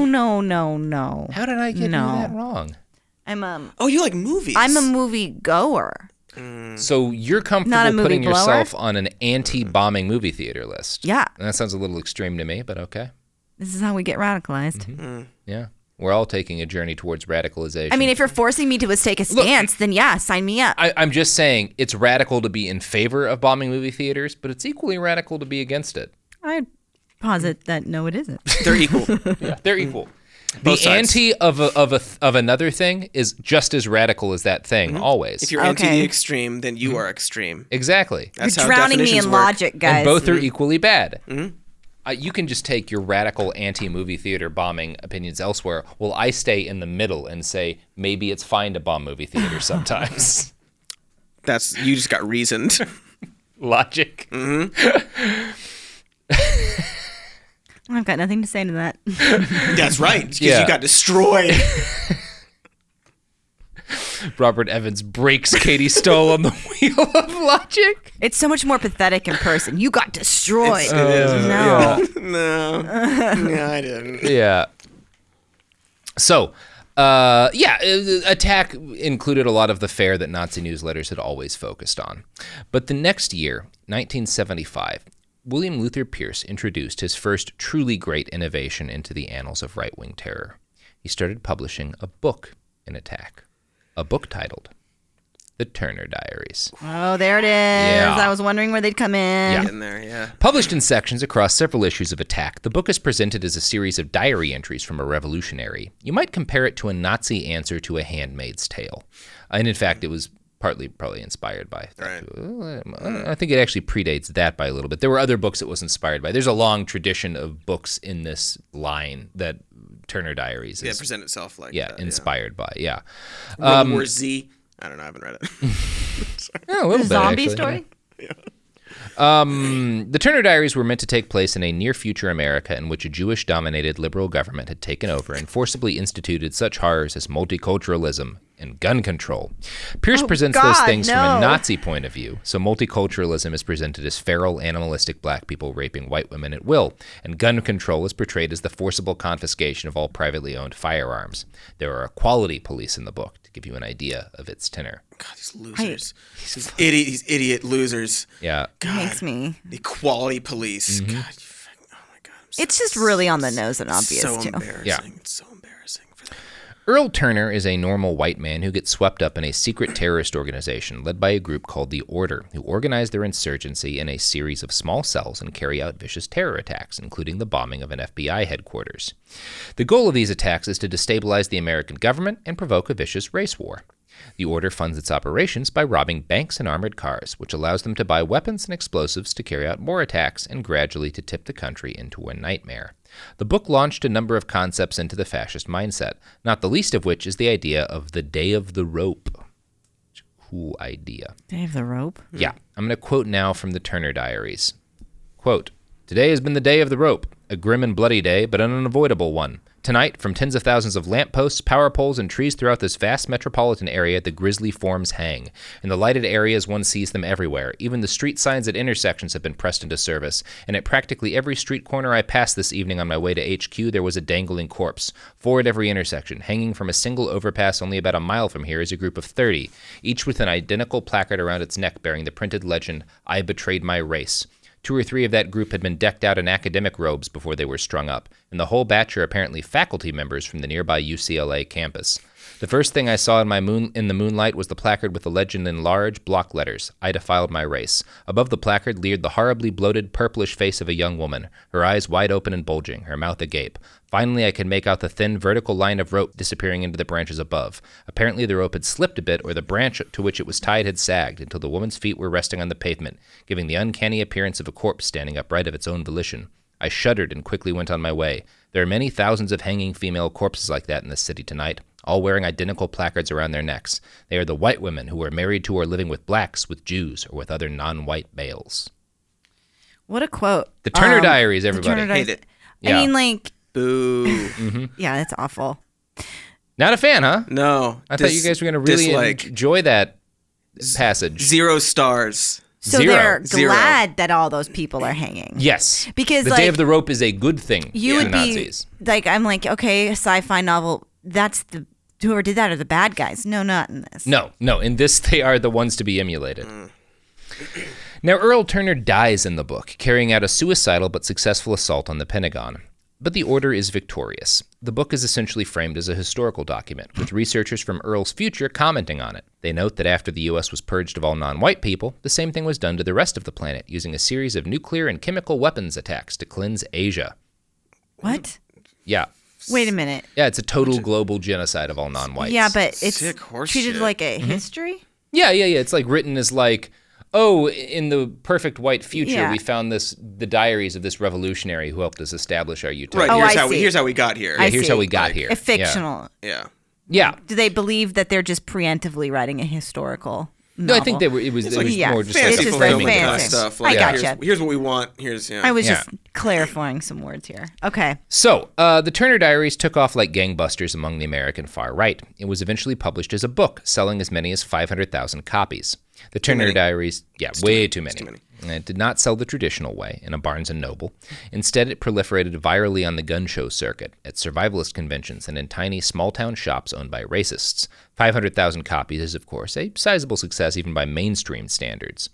No. How did I get that wrong? Oh, you like movies? I'm a movie goer. So you're comfortable putting yourself on an anti-bombing movie theater list? Yeah. And that sounds a little extreme to me, but okay. This is how we get radicalized. Mm-hmm. Yeah. We're all taking a journey towards radicalization. I mean, if you're forcing me to take a stance, then yeah, sign me up. I'm just saying it's radical to be in favor of bombing movie theaters, but it's equally radical to be against it. I'd posit that no, it isn't. They're equal. Yeah, they're equal. Both the sides. Anti of another thing is just as radical as that thing, always. If you're anti-extreme, then you are extreme. Exactly. That's you're drowning me in logic, guys. And both are equally bad. You can just take your radical anti-movie theater bombing opinions elsewhere, while I stay in the middle and say maybe it's fine to bomb movie theaters sometimes. You just got reasoned. Logic. I've got nothing to say to that. That's right, because you got destroyed. Robert Evans breaks Katie Stoll on the wheel of logic. It's so much more pathetic in person. You got destroyed. It is. No. No, I didn't. Yeah. So, Attack included a lot of the fare that Nazi newsletters had always focused on. But the next year, 1975, William Luther Pierce introduced his first truly great innovation into the annals of right-wing terror. He started publishing a book in Attack, a book titled The Turner Diaries. Oh, there it is. Yeah. I was wondering where they'd come in. Yeah. In there, yeah. Published in sections across several issues of Attack, the book is presented as a series of diary entries from a revolutionary. You might compare it to a Nazi answer to A Handmaid's Tale. And in fact, it was probably inspired by that. Right. I think it actually predates that by a little bit. There were other books it was inspired by. There's a long tradition of books in this line that Turner Diaries is present itself like inspired by. Yeah. World War Z. I don't know. I haven't read it. Yeah, a little bit, zombie actually. story? Yeah. The Turner Diaries were meant to take place in a near-future America in which a Jewish-dominated liberal government had taken over and forcibly instituted such horrors as multiculturalism and gun control. Pierce presents those things from a Nazi point of view, so multiculturalism is presented as feral, animalistic black people raping white women at will, and gun control is portrayed as the forcible confiscation of all privately owned firearms. There are equality police in the book, to give you an idea of its tenor. God, these losers. These idiot losers. Yeah. God, it makes me. Equality police. Mm-hmm. God, oh my God. It's just really on the nose and obvious, so too. Embarrassing. Yeah. It's so embarrassing for them. Earl Turner is a normal white man who gets swept up in a secret terrorist organization led by a group called the Order, who organize their insurgency in a series of small cells and carry out vicious terror attacks, including the bombing of an FBI headquarters. The goal of these attacks is to destabilize the American government and provoke a vicious race war. The Order funds its operations by robbing banks and armored cars, which allows them to buy weapons and explosives to carry out more attacks and gradually to tip the country into a nightmare. The book launched a number of concepts into the fascist mindset, not the least of which is the idea of the Day of the Rope. Cool idea. Day of the Rope? Yeah. I'm going to quote now from the Turner Diaries. Quote, "Today has been the Day of the Rope, a grim and bloody day, but an unavoidable one. Tonight, from tens of thousands of lampposts, power poles, and trees throughout this vast metropolitan area, the grisly forms hang. In the lighted areas, one sees them everywhere. Even the street signs at intersections have been pressed into service, and at practically every street corner I passed this evening on my way to HQ, there was a dangling corpse. 4 at every intersection. Hanging from a single overpass only about a mile from here is a group of 30, each with an identical placard around its neck bearing the printed legend, 'I betrayed my race.' 2 or 3 of that group had been decked out in academic robes before they were strung up, and the whole batch are apparently faculty members from the nearby UCLA campus. The first thing I saw in the moonlight was the placard with the legend in large block letters, 'I defiled my race.' Above the placard leered the horribly bloated, purplish face of a young woman, her eyes wide open and bulging, her mouth agape. Finally, I could make out the thin, vertical line of rope disappearing into the branches above. Apparently, the rope had slipped a bit, or the branch to which it was tied had sagged, until the woman's feet were resting on the pavement, giving the uncanny appearance of a corpse standing upright of its own volition. I shuddered and quickly went on my way. There are many thousands of hanging female corpses like that in this city tonight, all wearing identical placards around their necks. They are the white women who are married to or living with blacks, with Jews, or with other non-white males." What a quote. The Turner Diaries, everybody. Hate it. Yeah. I mean, like... Boo. Mm-hmm. Yeah, it's awful. Not a fan, huh? No. I thought you guys were going to really enjoy that passage. 0 stars. So 0. they're glad that all those people are hanging. Yes. Because the Day of the Rope is a good thing you for would Nazis. Be like, I'm like, okay, a sci-fi novel, that's the... Whoever did that are the bad guys. No, not in this. No. In this, they are the ones to be emulated. Now, Earl Turner dies in the book, carrying out a suicidal but successful assault on the Pentagon. But the Order is victorious. The book is essentially framed as a historical document, with researchers from Earl's future commenting on it. They note that after the U.S. was purged of all non-white people, the same thing was done to the rest of the planet, using a series of nuclear and chemical weapons attacks to cleanse Asia. What? Yeah. Wait a minute. Yeah, it's a total global genocide of all non-whites. Yeah, but it's treated shit. like a history? Yeah. It's like written as like, oh, in the perfect white future, we found the diaries of this revolutionary who helped us establish our utopia. Right, here's how we got here. Here's how we got here. A fictional. Yeah. Yeah. Do they believe that they're just preemptively writing a historical novel? No, I think it was more just fancy like a fulfillment framing kind of stuff. Like, I gotcha. Here's what we want. I was just clarifying some words here. Okay. So, the Turner Diaries took off like gangbusters among the American far right. It was eventually published as a book, selling as many as 500,000 copies. The Turner Diaries, way too many. And it did not sell the traditional way in a Barnes & Noble. Instead, it proliferated virally on the gun show circuit, at survivalist conventions, and in tiny small-town shops owned by racists. 500,000 copies is, of course, a sizable success even by mainstream standards.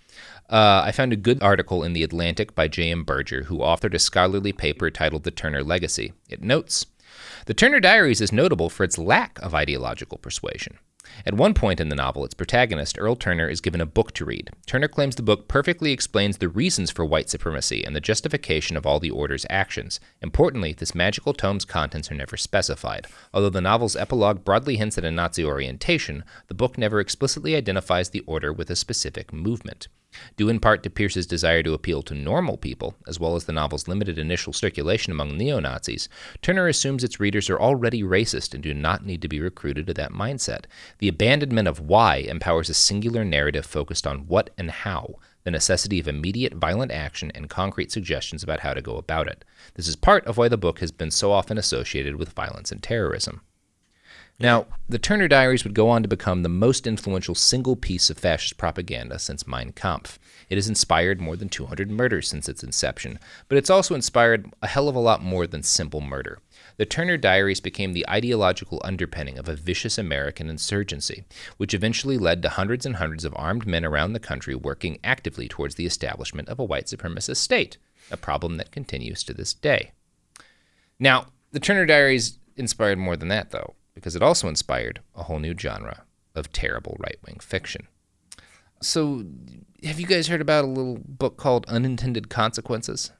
I found a good article in The Atlantic by J.M. Berger, who authored a scholarly paper titled The Turner Legacy. It notes, "The Turner Diaries is notable for its lack of ideological persuasion. At one point in the novel, its protagonist, Earl Turner, is given a book to read. Turner claims the book perfectly explains the reasons for white supremacy and the justification of all the Order's actions. Importantly, this magical tome's contents are never specified. Although the novel's epilogue broadly hints at a Nazi orientation, the book never explicitly identifies the Order with a specific movement. Due in part to Pierce's desire to appeal to normal people, as well as the novel's limited initial circulation among neo-Nazis, Turner assumes its readers are already racist and do not need to be recruited to that mindset. The abandonment of why empowers a singular narrative focused on what and how, the necessity of immediate violent action and concrete suggestions about how to go about it. This is part of why the book has been so often associated with violence and terrorism." Now, the Turner Diaries would go on to become the most influential single piece of fascist propaganda since Mein Kampf. It has inspired more than 200 murders since its inception, but it's also inspired a hell of a lot more than simple murder. The Turner Diaries became the ideological underpinning of a vicious American insurgency, which eventually led to hundreds and hundreds of armed men around the country working actively towards the establishment of a white supremacist state, a problem that continues to this day. Now, the Turner Diaries inspired more than that, though, because it also inspired a whole new genre of terrible right-wing fiction. So, have you guys heard about a little book called Unintended Consequences?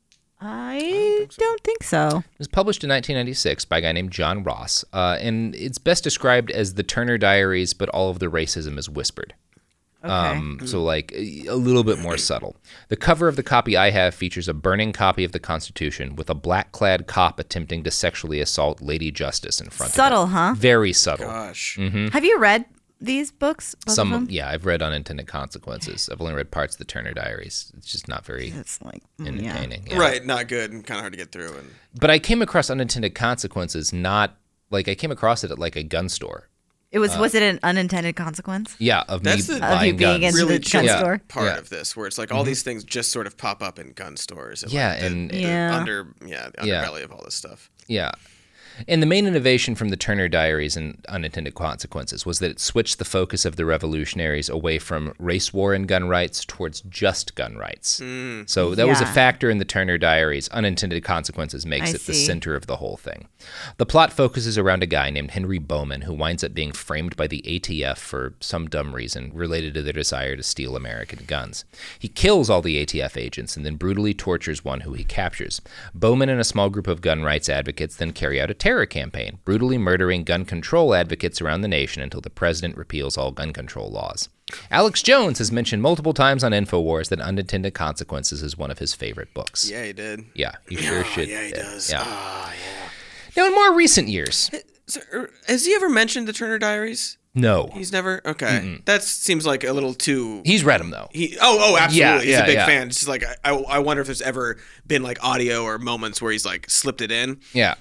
I don't think so. It was published in 1996 by a guy named John Ross, and it's best described as the Turner Diaries, but all of the racism is whispered. Okay. So like a little bit more subtle. The cover of the copy I have features a burning copy of the Constitution with a black-clad cop attempting to sexually assault Lady Justice in front of it. Subtle, huh? Very subtle. Gosh. Mm-hmm. Have you read these books? Some, yeah, I've read Unintended Consequences. I've only read parts of the Turner Diaries. It's just not very entertaining. Yeah. Right, not good and kind of hard to get through. But I came across Unintended Consequences I came across it at like a gun store. Was it an unintended consequence? Yeah, of that's me the, buying of you being guns. into really the gun store? Part of this, where it's like all these things just sort of pop up in gun stores. And The underbelly of all this stuff. Yeah. And the main innovation from the Turner Diaries and Unintended Consequences was that it switched the focus of the revolutionaries away from race war and gun rights towards just gun rights. So that was a factor in the Turner Diaries. Unintended Consequences makes it the center of the whole thing. The plot focuses around a guy named Henry Bowman who winds up being framed by the ATF for some dumb reason related to their desire to steal American guns. He kills all the ATF agents and then brutally tortures one who he captures. Bowman and a small group of gun rights advocates then carry out a terror campaign, brutally murdering gun control advocates around the nation until the president repeals all gun control laws. Alex Jones has mentioned multiple times on InfoWars that Unintended Consequences is one of his favorite books. Yeah, he did. Yeah, he sure should. Yeah, he does. Yeah. Yeah. Now, in more recent years... Has he ever mentioned the Turner Diaries? No. He's never? Okay. That seems like a little too... He's read them, though. Absolutely. Yeah, he's a big fan. It's just like, I wonder if there's ever been like audio or moments where he's like slipped it in. Yeah.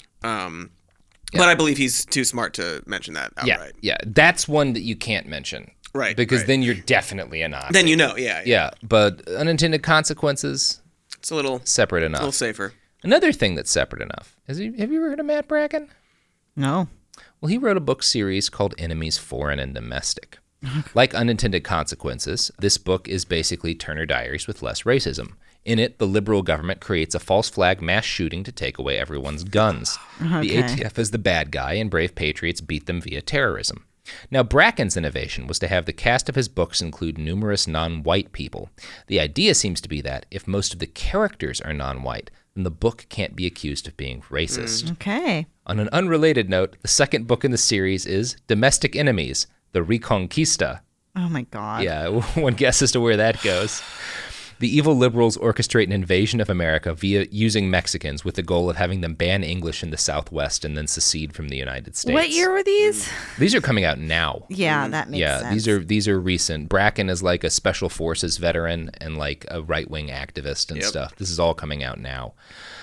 But I believe he's too smart to mention that outright. Yeah. That's one that you can't mention. Right. Because then you're definitely a Nazi. Then you know, yeah. Yeah, but Unintended Consequences... It's a little... separate enough. A little safer. Another thing that's separate enough. Have you ever heard of Matt Bracken? No. Well, he wrote a book series called Enemies Foreign and Domestic. Like Unintended Consequences, this book is basically Turner Diaries with less racism. In it, the liberal government creates a false flag mass shooting to take away everyone's guns. Okay. The ATF is the bad guy, and brave patriots beat them via terrorism. Now, Bracken's innovation was to have the cast of his books include numerous non-white people. The idea seems to be that if most of the characters are non-white, then the book can't be accused of being racist. Okay. On an unrelated note, the second book in the series is Domestic Enemies, The Reconquista. Oh my God. Yeah, one guess as to where that goes. The evil liberals orchestrate an invasion of America via using Mexicans with the goal of having them ban English in the Southwest and then secede from the United States. What year were these? These are coming out now. Yeah, that makes sense. These are recent. Bracken is like a special forces veteran and like a right-wing activist and stuff. This is all coming out now.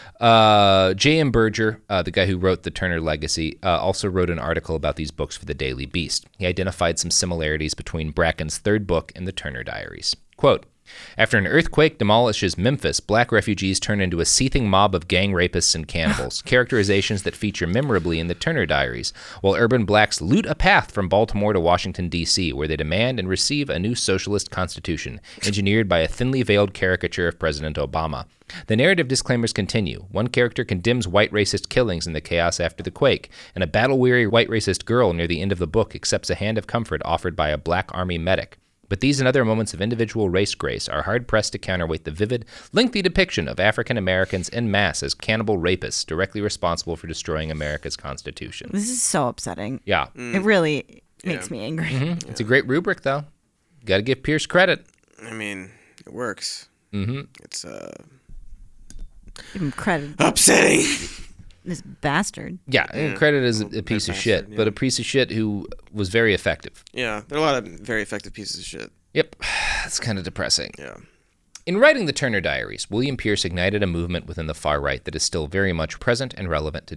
J.M. Berger, the guy who wrote The Turner Legacy, also wrote an article about these books for the Daily Beast. He identified some similarities between Bracken's third book and the Turner Diaries. Quote, after an earthquake demolishes Memphis, black refugees turn into a seething mob of gang rapists and cannibals, characterizations that feature memorably in the Turner Diaries, while urban blacks loot a path from Baltimore to Washington, D.C., where they demand and receive a new socialist constitution, engineered by a thinly veiled caricature of President Obama. The narrative disclaimers continue. One character condemns white racist killings in the chaos after the quake, and a battle-weary white racist girl near the end of the book accepts a hand of comfort offered by a black army medic. But these and other moments of individual race grace are hard-pressed to counterweight the vivid, lengthy depiction of African Americans en masse as cannibal rapists directly responsible for destroying America's Constitution. This is so upsetting. Yeah. It really makes me angry. Mm-hmm. Yeah. It's a great rubric, though. Got to give Pierce credit. I mean, it works. Mm-hmm. It's give him credit. Upsetting. This bastard. Yeah, credit is a piece of shit, but a piece of shit who was very effective. Yeah, there are a lot of very effective pieces of shit. Yep, it's kind of depressing. Yeah. In writing the Turner Diaries, William Pierce ignited a movement within the far right that is still very much present and relevant today.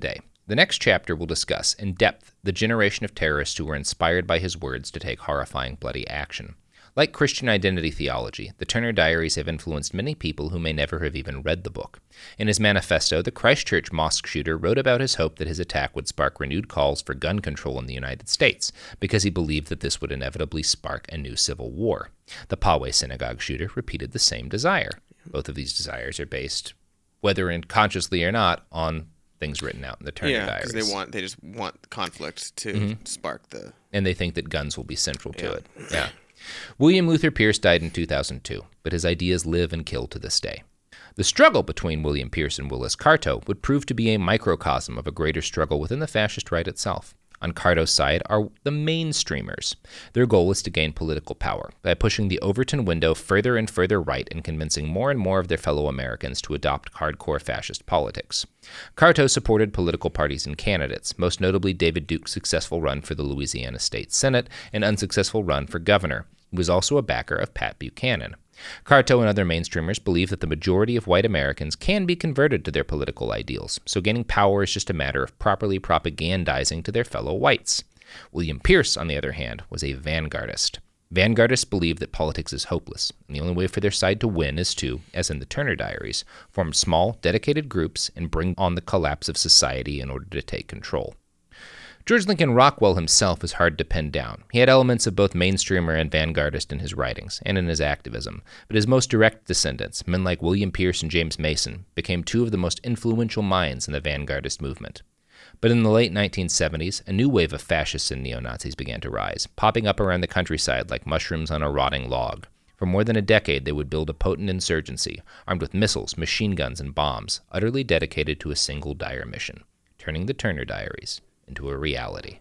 The next chapter will discuss, in depth, the generation of terrorists who were inspired by his words to take horrifying, bloody action. Like Christian identity theology, the Turner Diaries have influenced many people who may never have even read the book. In his manifesto, the Christchurch mosque shooter wrote about his hope that his attack would spark renewed calls for gun control in the United States, because he believed that this would inevitably spark a new civil war. The Poway synagogue shooter repeated the same desire. Both of these desires are based, whether consciously or not, on things written out in the Turner Diaries. Yeah, because they just want conflict to spark the... And they think that guns will be central to it. Yeah. William Luther Pierce died in 2002, but his ideas live and kill to this day. The struggle between William Pierce and Willis Carto would prove to be a microcosm of a greater struggle within the fascist right itself. On Carto's side are the mainstreamers. Their goal is to gain political power by pushing the Overton window further and further right and convincing more and more of their fellow Americans to adopt hardcore fascist politics. Carto supported political parties and candidates, most notably David Duke's successful run for the Louisiana State Senate and unsuccessful run for governor. He was also a backer of Pat Buchanan. Carto and other mainstreamers believe that the majority of white Americans can be converted to their political ideals, so gaining power is just a matter of properly propagandizing to their fellow whites. William Pierce, on the other hand, was a vanguardist. Vanguardists believe that politics is hopeless, and the only way for their side to win is to, as in the Turner Diaries, form small, dedicated groups and bring on the collapse of society in order to take control. George Lincoln Rockwell himself is hard to pin down. He had elements of both mainstreamer and vanguardist in his writings and in his activism, but his most direct descendants, men like William Pierce and James Mason, became two of the most influential minds in the vanguardist movement. But in the late 1970s, a new wave of fascists and neo-Nazis began to rise, popping up around the countryside like mushrooms on a rotting log. For more than a decade, they would build a potent insurgency, armed with missiles, machine guns, and bombs, utterly dedicated to a single dire mission, turning the Turner Diaries into a reality.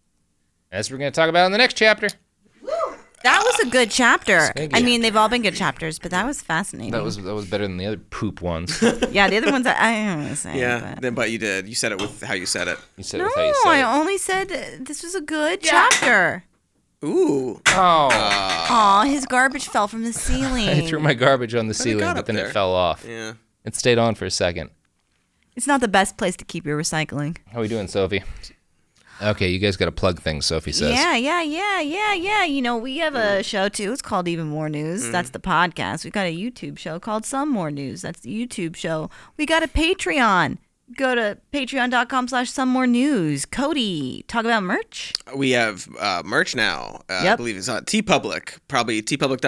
As we're going to talk about in the next chapter. That was a good chapter. I mean, they've all been good chapters, but that was fascinating. That was better than the other poop ones. Yeah, the other ones I don't want to say. Yeah, but you did. You said it with how you said it. You said it with how you said it. No, I only said this was a good chapter. Ooh. Oh. Aw, his garbage fell from the ceiling. I threw my garbage on the ceiling, but then it fell off. Yeah. It stayed on for a second. It's not the best place to keep your recycling. How are we doing, Sophie? Okay, you guys got to plug things, Sophie says. Yeah. You know, we have a show, too. It's called Even More News. That's the podcast. We've got a YouTube show called Some More News. That's the YouTube show. We got a Patreon. Go to patreon.com/somemorenews. Cody, talk about merch. We have merch now. I believe it's on TeePublic. Probably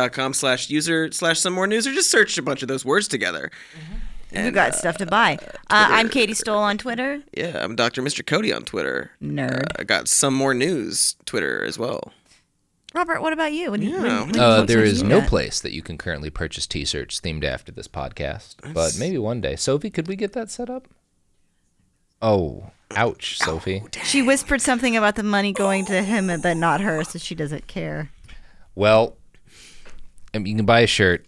tpublic.com/user/somemorenews, or just search a bunch of those words together. And, we've got stuff to buy. I'm Katie Stoll on Twitter. Yeah, I'm Dr. Mr. Cody on Twitter. Nerd. I got Some More News Twitter as well. Robert, what about you? There is no place that you can currently purchase T-shirts themed after this podcast, but maybe one day. Sophie, could we get that set up? Oh, ouch, Sophie. She whispered something about the money going to him, but not her, so she doesn't care. Well, you can buy a shirt.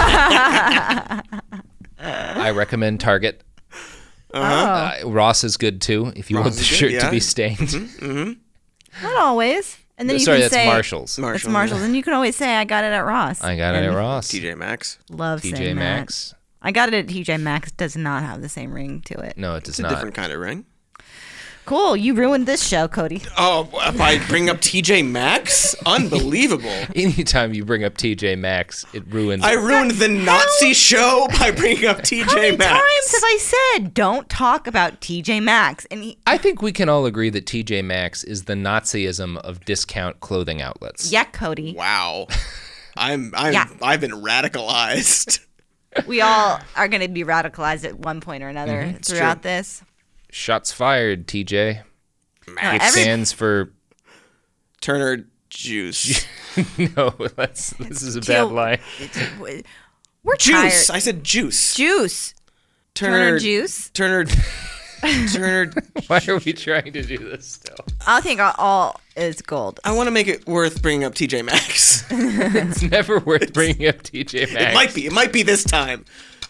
I recommend Target. Ross is good too if you want the shirt to be stained. Not always. And then that's say Marshalls. It's Marshalls, and you can always say I got it at Ross. I got it at Ross. TJ Maxx. Love TJ Maxx. I got it at TJ Maxx. Does not have the same ring to it. No, it does not. It's a different kind of ring. Cool. You ruined this show, Cody. Oh, by bringing up TJ Maxx? Unbelievable. Anytime you bring up TJ Maxx, it ruins. I ruined the Nazi show by bringing up TJ Maxx. How many times have I said don't talk about TJ Maxx? I think we can all agree that TJ Maxx is the Nazism of discount clothing outlets. Yeah, Cody. Wow. I've been radicalized. We all are going to be radicalized at one point or another throughout this. Shots fired, TJ. It stands for Turner Juice. No, this is a bad line. We're juice. Tired. I said juice. Juice. Turner Juice. Turner. Why are we trying to do this still? I think all is gold. I want to make it worth bringing up TJ Maxx. It's never worth bringing up TJ Maxx. It might be this time.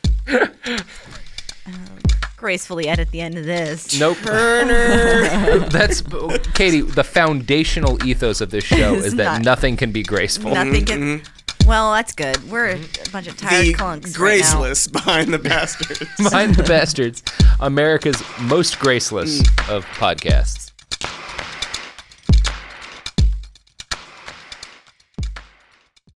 Gracefully edit the end of this. Nope. Turner. That's Katie. The foundational ethos of this show is that nothing can be graceful. Nothing can. Well, that's good. We're a bunch of tired clunks. Graceless Behind the Bastards. Behind the Bastards, America's most graceless of podcasts.